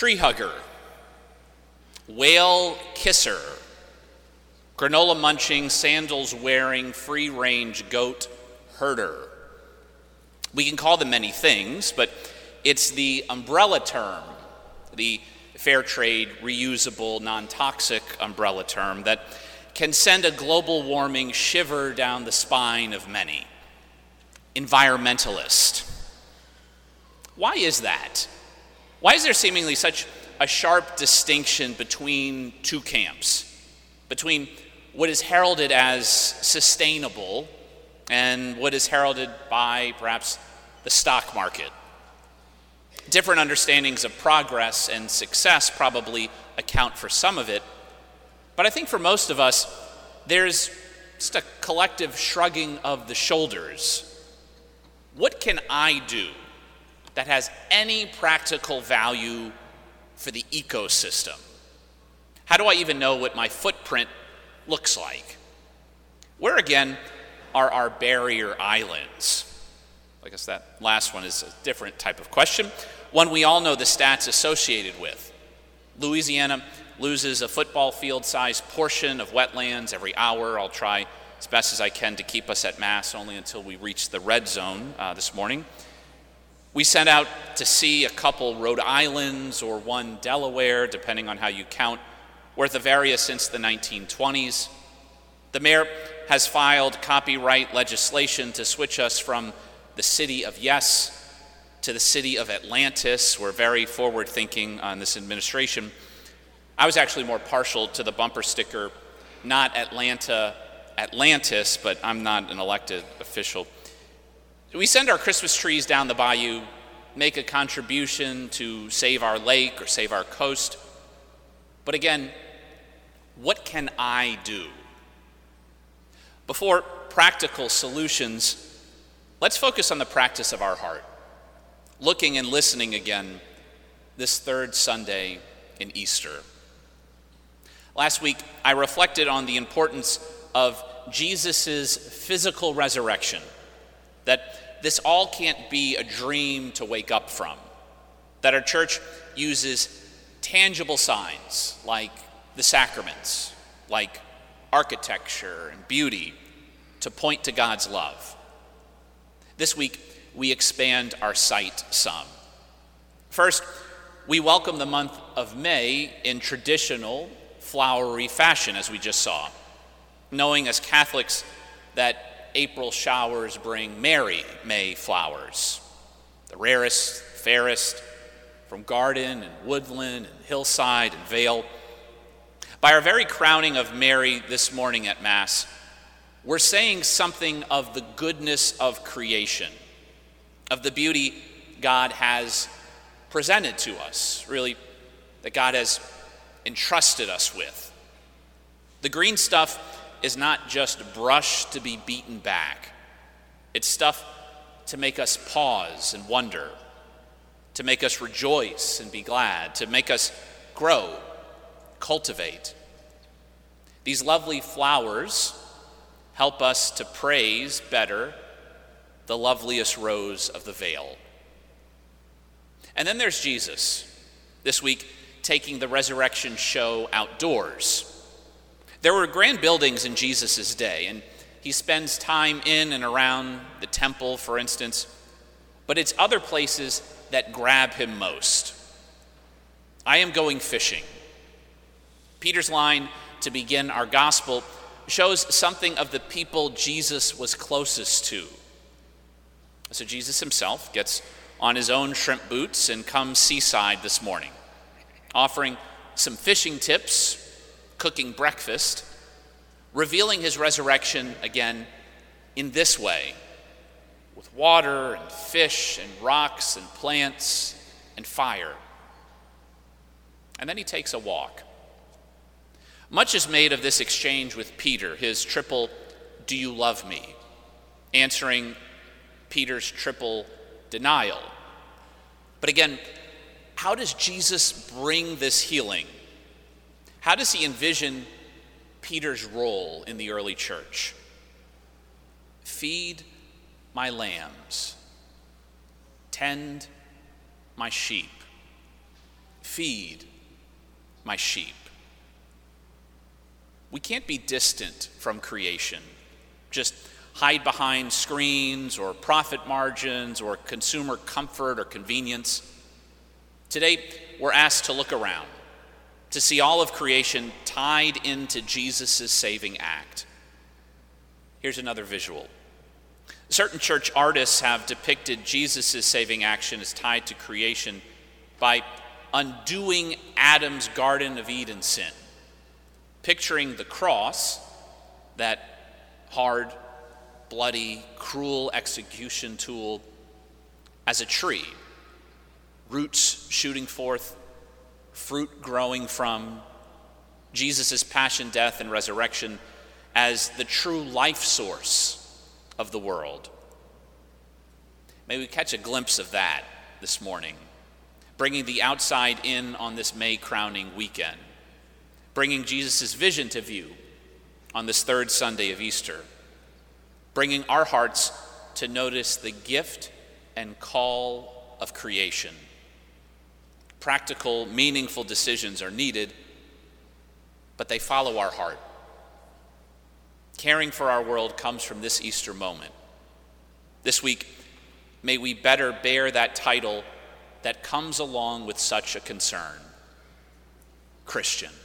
tree hugger, whale kisser, granola munching, sandals wearing, free range goat herder. We can call them many things, but it's the umbrella term, the fair trade, reusable, non-toxic umbrella term that can send a global warming shiver down the spine of many. Environmentalist. Why is that? Why is there seemingly such a sharp distinction between two camps? Between what is heralded as sustainable and what is heralded by perhaps the stock market? Different understandings of progress and success probably account for some of it, but I think for most of us, there's just a collective shrugging of the shoulders. What can I do that has any practical value for the ecosystem? How do I even know what my footprint looks like? Where again are our barrier islands? I guess that last one is a different type of question, one we all know the stats associated with. Louisiana loses a football field-sized portion of wetlands every hour. I'll try as best as I can to keep us at Mass only until we reach the red zone this morning. We sent out to sea a couple Rhode Islands or one Delaware, depending on how you count, worth of area since the 1920s. The mayor has filed copyright legislation to switch us from the city of Yes to the city of Atlantis. We're very forward-thinking on this administration. I was actually more partial to the bumper sticker, not Atlanta, Atlantis, but I'm not an elected official. We send our Christmas trees down the bayou, make a contribution to save our lake or save our coast. But again, what can I do? Before practical solutions, let's focus on the practice of our heart, looking and listening again this third Sunday in Easter. Last week, I reflected on the importance of Jesus' physical resurrection, that this all can't be a dream to wake up from, that our church uses tangible signs like the sacraments, like architecture and beauty to point to God's love. This week, we expand our sight some. First, we welcome the month of May in traditional flowery fashion, as we just saw, knowing as Catholics that April showers bring merry May flowers, the rarest, fairest, from garden and woodland and hillside and vale. By our very crowning of Mary this morning at Mass, we're saying something of the goodness of creation, of the beauty God has presented to us, really, that God has entrusted us with. The green stuff is not just brush to be beaten back. It's stuff to make us pause and wonder, to make us rejoice and be glad, to make us grow, cultivate. These lovely flowers help us to praise better the loveliest rose of the vale. And then there's Jesus, this week taking the resurrection show outdoors. There were grand buildings in Jesus' day, and he spends time in and around the temple, for instance, but it's other places that grab him most. I am going fishing. Peter's line to begin our gospel shows something of the people Jesus was closest to. So Jesus himself gets on his own shrimp boots and comes seaside this morning, offering some fishing tips, cooking breakfast, revealing his resurrection again in this way, with water and fish and rocks and plants and fire. And then he takes a walk. Much is made of this exchange with Peter, his triple, "Do you love me?" answering Peter's triple denial. But again, how does Jesus bring this healing? How does he envision Peter's role in the early church? Feed my lambs, tend my sheep, feed my sheep. We can't be distant from creation, just hide behind screens or profit margins or consumer comfort or convenience. Today, we're asked to look around, to see all of creation tied into Jesus' saving act. Here's another visual. Certain church artists have depicted Jesus' saving action as tied to creation by undoing Adam's Garden of Eden sin, picturing the cross, that hard, bloody, cruel execution tool, as a tree, roots shooting forth, fruit growing from, Jesus' passion, death, and resurrection as the true life source of the world. May we catch a glimpse of that this morning, bringing the outside in on this May crowning weekend, bringing Jesus' vision to view on this third Sunday of Easter, bringing our hearts to notice the gift and call of creation. Practical, meaningful decisions are needed, but they follow our heart. Caring for our world comes from this Easter moment. This week, may we better bear that title that comes along with such a concern: Christian.